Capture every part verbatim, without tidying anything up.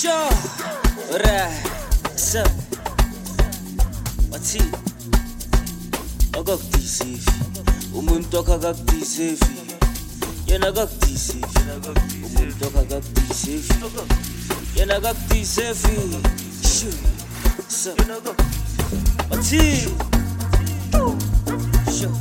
Sure, right, so, what's it? Akakudeceive, umuntu akakudeceive, yena akakudeceive, umuntu akakudeceive, yena akakudeceive, sure, so, what's it? Sure.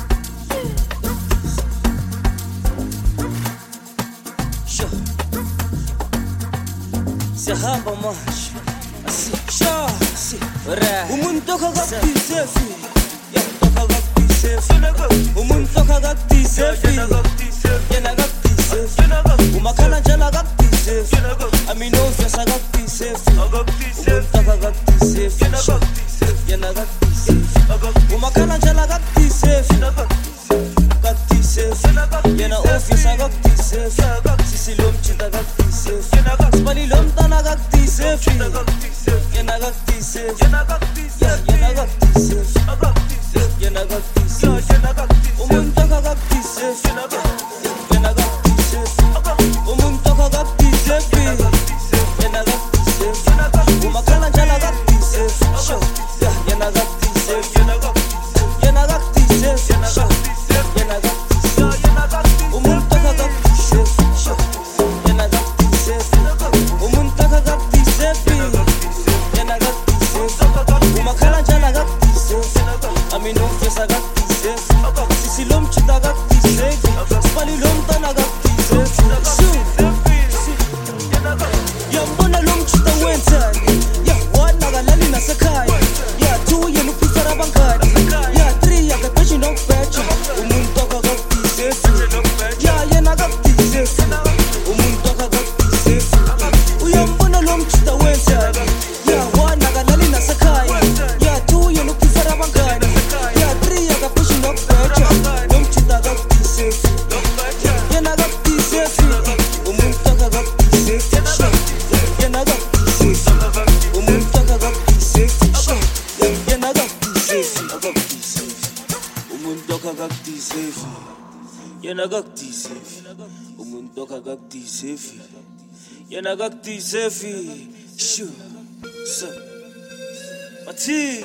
Siyahamba manje asisho si ora umuntu akakudeceive yena akakudeceive umuntu akakudeceive yena akakudeceive umakhala njalo akakudeceive aminofya sakakudeceive umuntu akakudeceive yena akakudeceive umakhala njalo akakudeceive akakudeceive yena ofya sakakudeceive sisilomthinta akakudeceive sibali lomntana akakudeceive yena akakudeceive yena akakudeceive yena akakudeceive umuntu akakudeceive yena akakudeceive umuntu akakudeceive yena akakudeceive umakhala njalo akakudeceive yena akakudeceive yena akakudeceive yena akakudeceive umuntu akakudeceive yena akakudeceive umuntu akakudeceive yena akakudeceive umakhala njalo akakudeceive aminofesa akakudeceive sisilomthinta akakudeceive sibali lomntana akakudeceive yambona lomthinta wenzani one akalali nasekhaya two yena uphifera abangani three akaqeshi nokubheja umuntu akakudeceive yena akakudeceive umuntu akakudeceive uyambona lomthinta wenzani one akalali nasekhaya two yena uphifera abangani three akaqeshi nokubheja lomthinta akakudeceive yena akakudeceive umuntu akakudeceive yena akakudeceive umuntu akakudeceive yena akakudeceive umuntu akakudeceive yena akakudeceive umuntu akakudeceive yena akakudeceive sure so bathi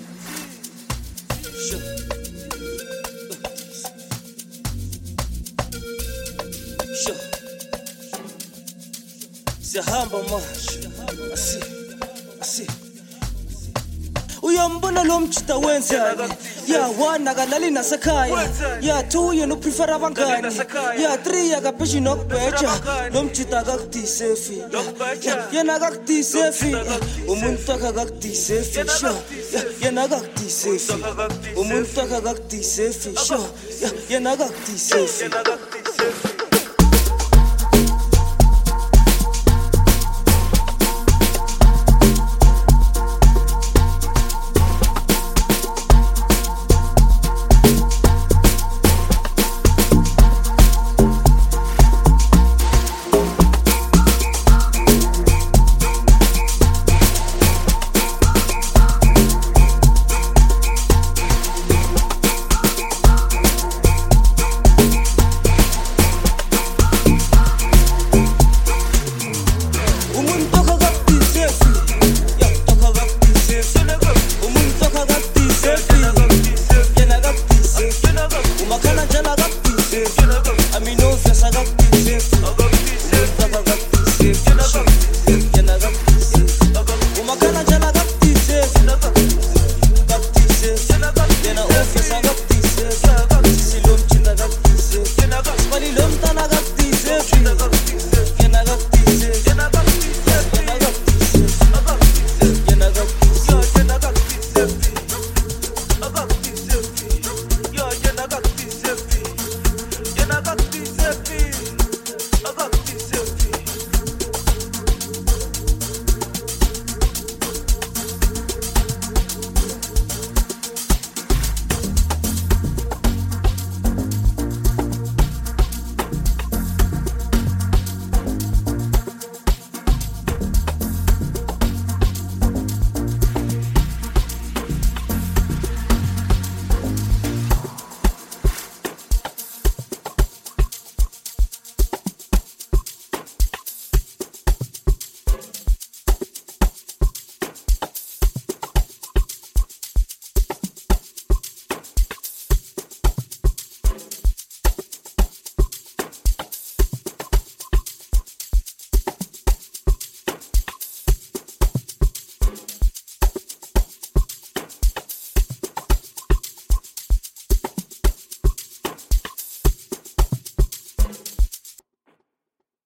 sure sure siyahamba manje asi asi uyambona lomthinta wenzani one akalali nasekhaya two yena uphifera abangani three akapheshi nokubheja lomthinta akakudeceive yena akakudeceive umuntu akakudeceive yena akakudeceive umuntu akakudeceive yena akakudeceive